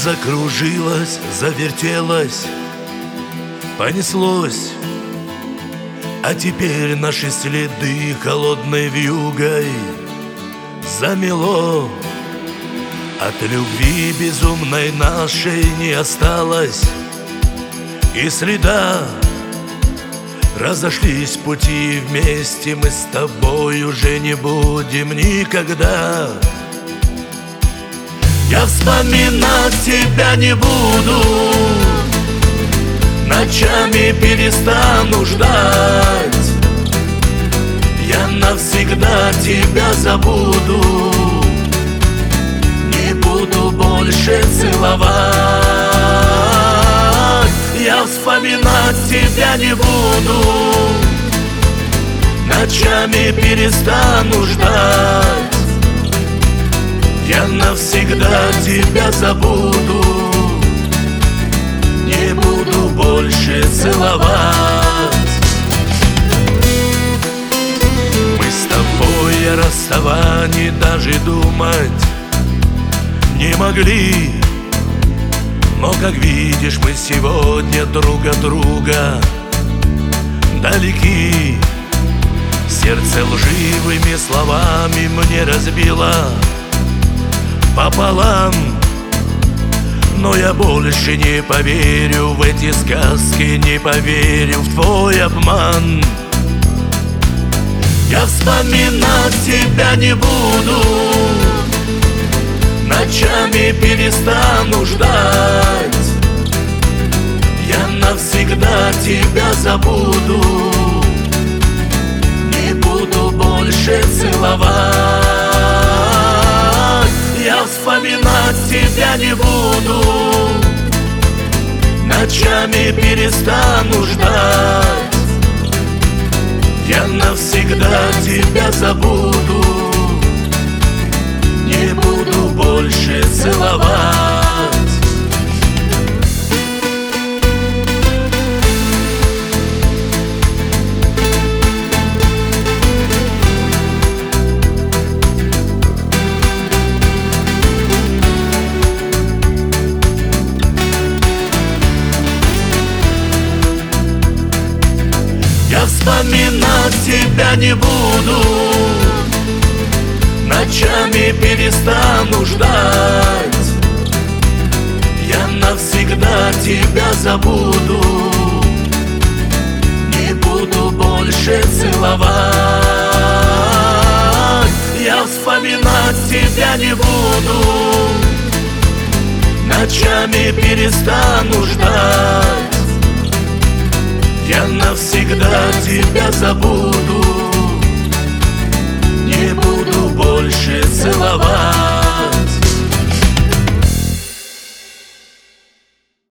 закружилась, завертелась, понеслось. А теперь наши следы холодной вьюгой замело. От любви безумной нашей не осталось и следа. Разошлись пути вместе, мы с тобой уже не будем никогда. Я вспоминать тебя не буду, ночами перестану ждать. Я навсегда тебя забуду, не буду больше целовать. Я вспоминать тебя не буду, ночами перестану ждать. Я навсегда тебя забуду, не буду больше целовать. Мы с тобой о расставании даже думать не могли. Но, как видишь, мы сегодня друг от друга далеки. Сердце лживыми словами мне разбило пополам. Но я больше не поверю в эти сказки, не поверю в твой обман. Я вспоминать тебя не буду, ночами перестану ждать. Я навсегда тебя забуду, не буду больше целовать. Я вспоминать тебя не буду, ночами перестану ждать. Я навсегда тебя забуду, не буду больше целовать. Я вспоминать тебя не буду, ночами перестану ждать. Я навсегда тебя забуду, не буду больше целовать. Я вспоминать тебя не буду, ночами перестану ждать. Я навсегда тебя забуду, не буду больше целовать.